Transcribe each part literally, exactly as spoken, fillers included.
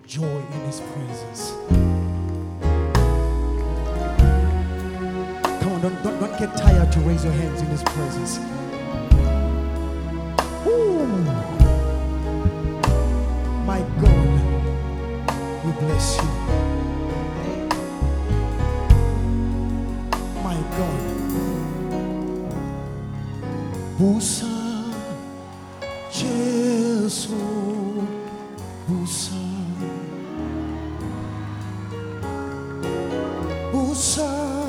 joy in His presence. Come on, don't, don't, don't get tired to raise your hands in His presence. Ooh. My God, we bless you. My God. Busa Jesu, Busa, Busa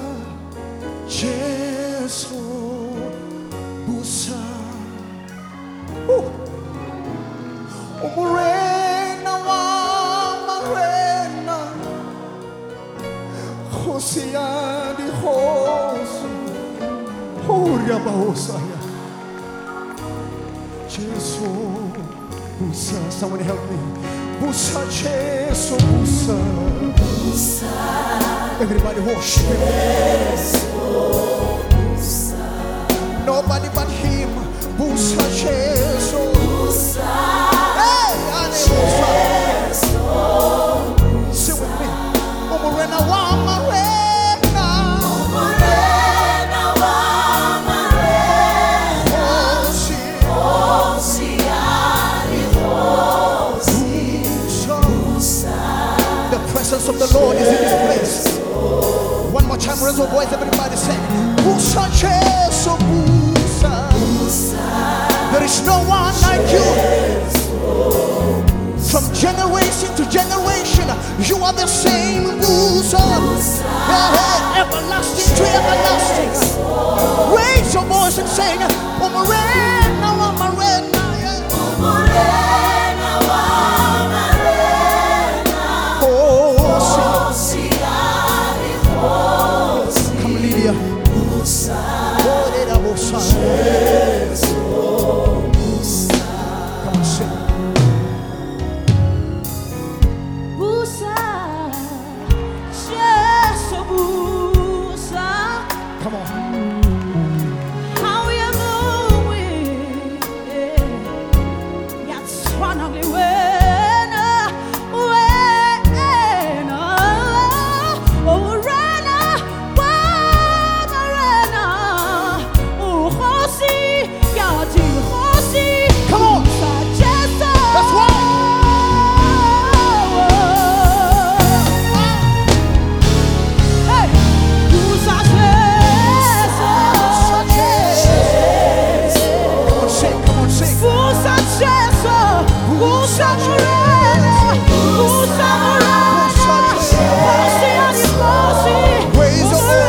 Jesu, Busa. Ooh. Umurena wa marena, Hosea di Hosu, Huria Bahosaya, Jesu, Busa. Someone help me. Busa Jesu, Busa, Busa. Everybody worship Him. Nobody but Him. Busa Jesu, Busa. Hey, Busa. Sing with me. Umurena wa marena, Umurena wa marena, Hosi, Hosi ali Hosi, Busa. The presence of the Lord is in this place. One more time, raise your voice, everybody say, Busa Jesu, Busa. There is no one like you. From generation to generation, you are the same. Busa. Yeah, everlasting to everlasting. Raise your voice and sing, Umurena wa marena, Umurena wa marena, Hosi ali Hosi. Come, Lydia. Busa. Busa. Come on, sing. Busa, Jesu, Busa. Come on. How you moving? That's one of the when, when, oh, Rena, Rena, oh, Hosi, Yati, Hosi. Come on. Jesu. That's right. Hey, Busa, Jesu. Come on, sing. Come on, sing. Busa, Jesu. Busa, Morena. Busa, Morena. Hosi, ali Hosi. Raise your voice.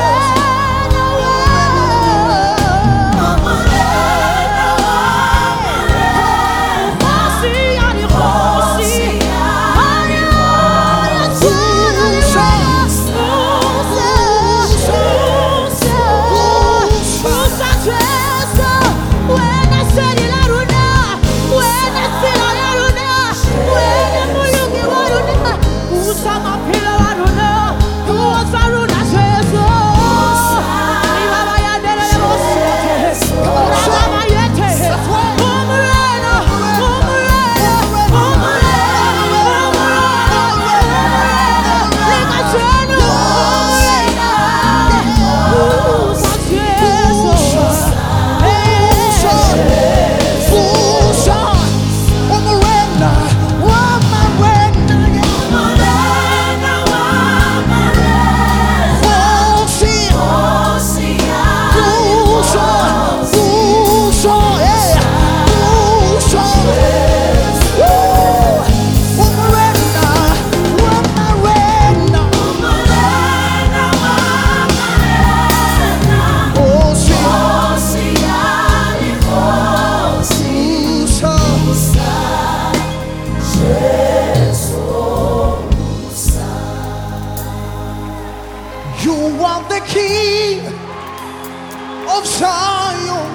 You are the King of Zion.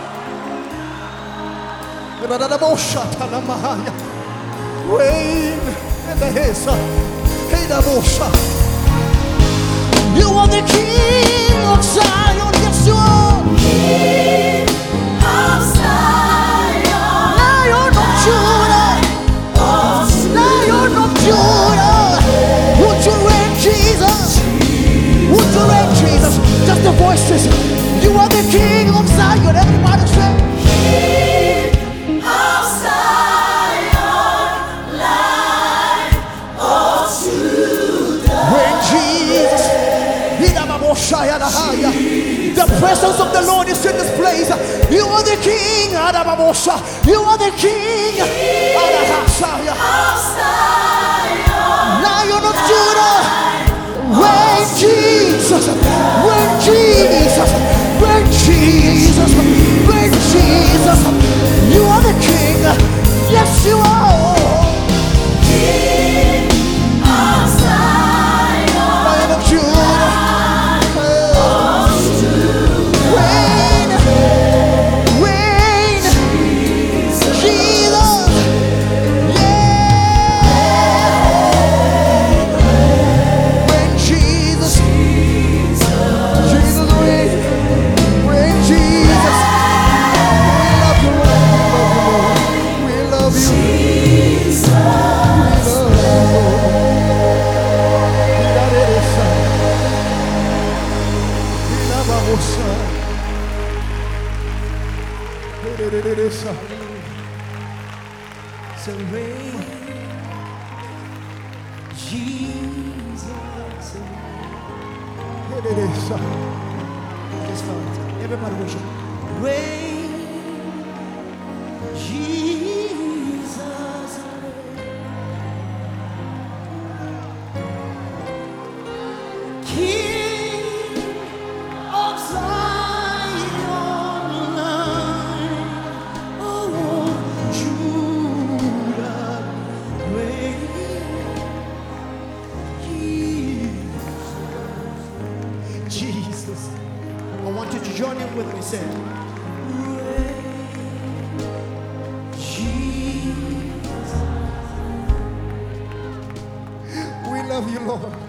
Reign in the hills. You are the King of Zion. Yes, you are. King of Zion. Lion of Judah. Lion of Judah. the King of Zion. Everybody say, King of Zion, Lion of Judah. when Jesus, the presence of the Lord is in this place. You are the King. You are the King. Of Zion, Lion of Judah. When Jesus, when Jesus, when Jesus, when Jesus, you are the King. Yes, you are. King of Zion, Lion of Judah. When, when Jesus, yeah. When Jesus, Jesus reign. When Jesus, we love you, Lord. We love you, Lord. We love you. We love our son. so reign, Jesus. Just for everybody worship. Reign, Jesus. King of Zion, Lion of Judah. Reign, Jesus. I want you to join in with me. Say, Jesus. We love you, Lord.